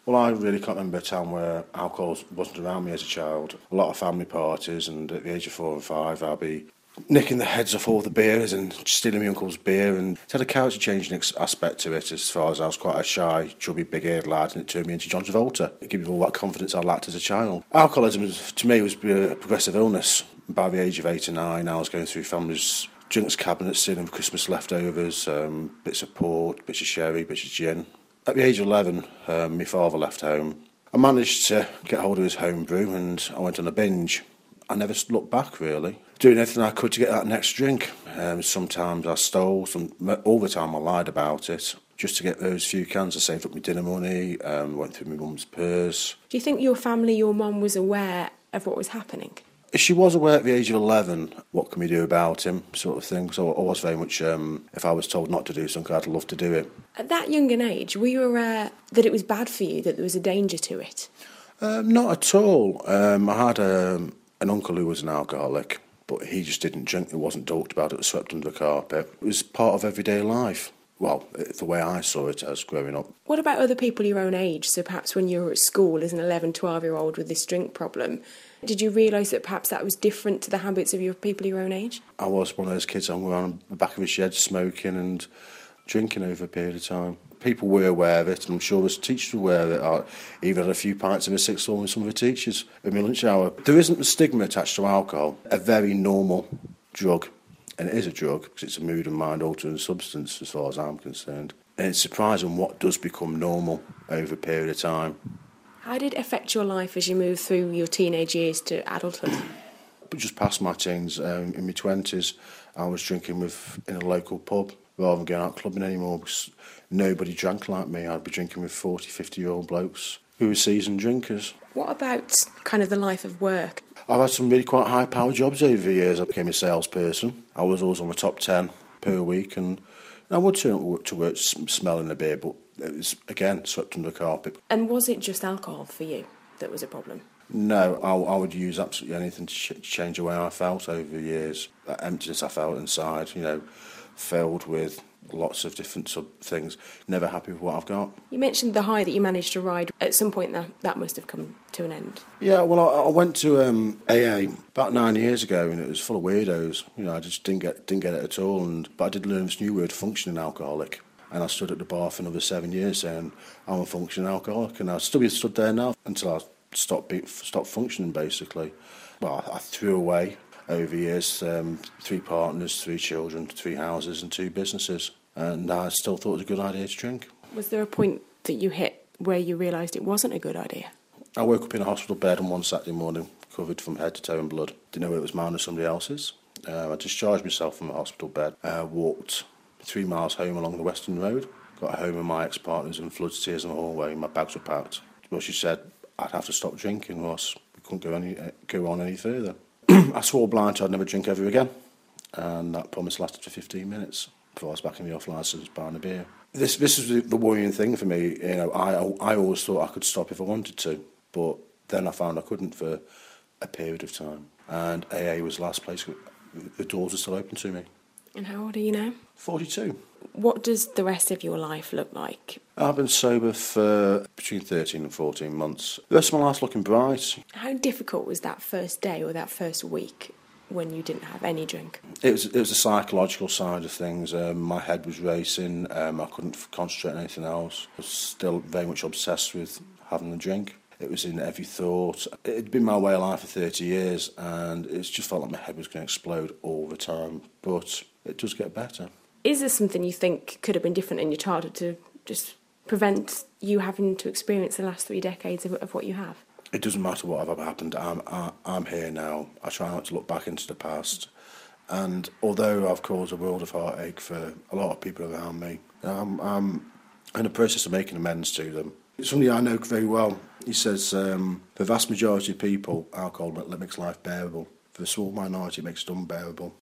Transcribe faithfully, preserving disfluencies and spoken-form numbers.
Well, I really can't remember a time where alcohol wasn't around me as a child. A lot of family parties, and at the age of four and five, I'll be nicking the heads off all the beers and stealing my uncle's beer, and it had a character changing aspect to it as far as I was quite a shy, chubby, big-eared lad, and it turned me into John Travolta. It gave me all that confidence I lacked as a child. Alcoholism, was, to me, was a progressive illness. By the age of eight or nine, I was going through family's drinks cabinets, stealing Christmas leftovers, um, bits of port, bits of sherry, bits of gin. At the age of eleven, um, my father left home. I managed to get hold of his home brew and I went on a binge. I never looked back, really. Doing everything I could to get that next drink. Um, sometimes I stole, some, all the time I lied about it, just to get those few cans. I saved up my dinner money, um, went through my mum's purse. Do you think your family, your mum, was aware of what was happening? She was aware at the age of eleven, what can we do about him, sort of thing. So I was very much, um, if I was told not to do something, I'd love to do it. At that young an age, were you aware that it was bad for you, that there was a danger to it? Um, not at all. Um, I had um, an uncle who was an alcoholic, but he just didn't drink. It wasn't talked about, it was swept under the carpet. It was part of everyday life. Well, the way I saw it as growing up. What about other people your own age? So perhaps when you were at school as an eleven, twelve-year-old with this drink problem, did you realise that perhaps that was different to the habits of your people your own age? I was one of those kids hung around the back of a shed smoking and drinking over a period of time. People were aware of it, and I'm sure the teachers were aware of it. I even had a few pints in the sixth form with some of the teachers in my lunch hour. There isn't a stigma attached to alcohol. A very normal drug. And it is a drug because it's a mood and mind altering substance as far as I'm concerned. And it's surprising what does become normal over a period of time. How did it affect your life as you moved through your teenage years to adulthood? But just past my teens, um, in my twenties, I was drinking with in a local pub rather than going out clubbing anymore because nobody drank like me. I'd be drinking with forty, fifty-year-old blokes who were seasoned drinkers. What about kind of the life of work? I've had some really quite high-powered jobs over the years. I became a salesperson. I was always on the top ten per week, and I would turn up to work smelling a beer, but it was, again, swept under the carpet. And was it just alcohol for you that was a problem? No, I, I would use absolutely anything to ch- change the way I felt over the years. That emptiness I felt inside, you know, filled with lots of different sub things. Never happy with what I've got. You mentioned the high that you managed to ride. At some point that, that must have come to an end. Yeah, well, I, I went to um, A A about nine years ago, and it was full of weirdos. You know, I just didn't get didn't get it at all. And but I did learn this new word, functioning alcoholic. And I stood at the bar for another seven years saying, I'm a functioning alcoholic. And I still be stood there now until I stopped, be, stopped functioning, basically. Well, I, I threw away, over the years, um, three partners, three children, three houses and two businesses. And I still thought it was a good idea to drink. Was there a point that you hit where you realised it wasn't a good idea? I woke up in a hospital bed on one Saturday morning, covered from head to toe in blood. Didn't know whether it was mine or somebody else's. Uh, I discharged myself from the hospital bed, uh, walked three miles home along the Western Road, got home with my ex-partners and floods of tears in the hallway. My bags were packed. Well, she said I'd have to stop drinking or else we couldn't go, any, uh, go on any further. I swore blind I'd never drink ever again, and that promise lasted for fifteen minutes before I was back in the off-licence buying a beer. This this is the, the worrying thing for me. You know, I I always thought I could stop if I wanted to, but then I found I couldn't for a period of time, and A A was the last place. The doors were still open to me. And how old are you now? forty-two. What does the rest of your life look like? I've been sober for between thirteen and fourteen months. The rest of my life's looking bright. How difficult was that first day or that first week when you didn't have any drink? It was it was the psychological side of things. Um, my head was racing. Um, I couldn't concentrate on anything else. I was still very much obsessed with having a drink. It was in every thought. It had been my way of life for thirty years, and it just felt like my head was going to explode all the time. But it does get better. Is there something you think could have been different in your childhood to just prevent you having to experience the last three decades of, of what you have? It doesn't matter what ever happened. I'm I, I'm here now. I try not to look back into the past. And although I've caused a world of heartache for a lot of people around me, I'm, I'm in the process of making amends to them. Somebody I know very well, he says, um, for the vast majority of people, alcohol makes life bearable. For a small minority, it makes it unbearable.